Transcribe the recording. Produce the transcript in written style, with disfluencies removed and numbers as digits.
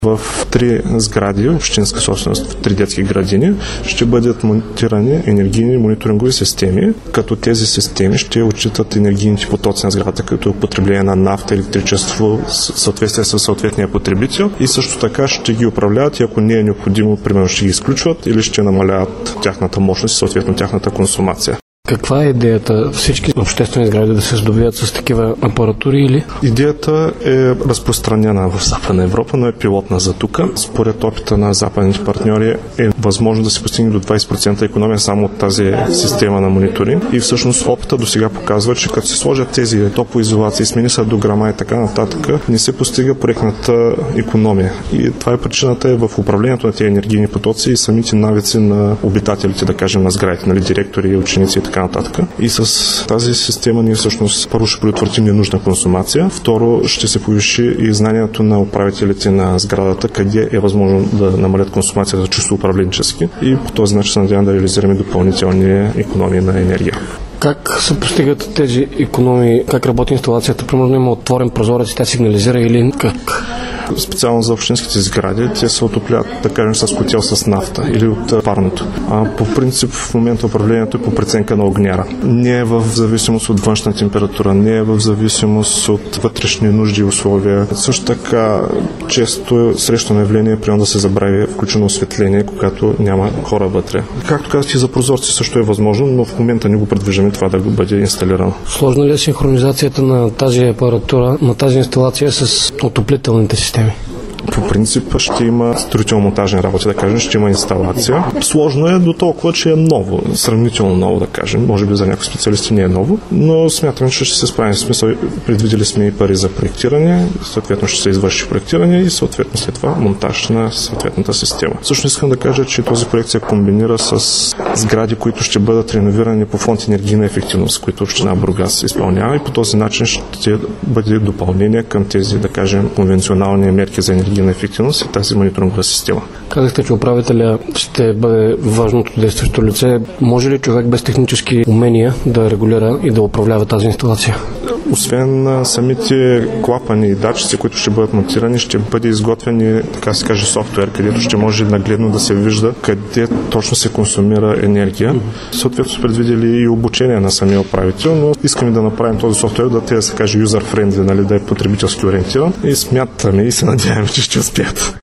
В 3 сгради, общинска собственост, в 3 детски градини, ще бъдат монтирани енергийни мониторингови системи, като тези системи ще отчитат енергийните потоци на сградата, като потребление на нафта, електричество, съответствие с съответния потребител и също така ще ги управляват и ако не е необходимо, примерно ще ги изключват или ще намаляват тяхната мощност и съответно тяхната консумация. Каква е идеята всички обществени сгради да се здобият с такива апаратури или? Идеята е разпространена в Западна Европа, но е пилотна за тук. Според опита на западните партньори е възможно да се постигне до 20% икономия само от тази система на мониторинг. И всъщност опита до сега показва, че като се сложат тези топлоизолации, смени се дограма и така нататък, не се постига проектната икономия. И това е причината в управлението на тези енергийни потоци и самите навици на обитателите, да кажем, на сградите, нали, директори, ученици и така нататък. И с тази система ние всъщност първо ще предотвратим ненужна консумация, второ ще се повиши и знанието на управителите на сградата, къде е възможно да намалят консумацията чисто управленчески и по този начин се надявам да реализираме допълнителни икономии на енергия. Как се постигат тези икономии? Как работи инсталацията? Примерно има отворен прозорец и тя сигнализира или как? Специално за общинските сгради, те се отоплят, да кажем, с котел с нафта или от парното. По принцип в момента управлението е по преценка на огняра. Не е в зависимост от външна температура, не е в зависимост от вътрешни нужди и условия. Също така често срещано явление е приема да се забрави включено осветление, когато няма хора вътре. Както казах, и за прозорци също е възможно, но в момента не го предвиждаме това да го бъде инсталирано. Сложна ли е синхронизацията на тази апаратура, на тази инсталация с отоплителните системи? По принцип ще има строително-монтажни работи, да кажем, ще има инсталация. Сложно е до толкова, че е ново, сравнително ново, да кажем. Може би за някои специалисти не е ново, но смятам, че ще се справим. В смисъл, предвидели сме и пари за проектиране, съответно ще се извърши проектиране и съответно след това монтаж на съответната система. Всъщност искам да кажа, че този проект се комбинира с сгради, които ще бъдат реновирани по фонд енергийна ефективност, които община Бургас изпълнява и по този начин ще бъде допълнение към тези, да кажем, конвенционални мерки за енергийна ефективност и тази мониторингова система. Казахте, че управителя ще бъде важното действащо лице. Може ли човек без технически умения да регулира и да управлява тази инсталация? Освен самите клапани и датчици, които ще бъдат монтирани, ще бъде изготвен и, така се каже, софтуер, където ще може нагледно да се вижда къде точно се консумира енергия. Съответно сме предвидели и обучение на самия управител, но искаме да направим този софтуер да се каже user-friendly, нали, да е потребителски ориентиран и смятаме и се надяваме, че ще успеят.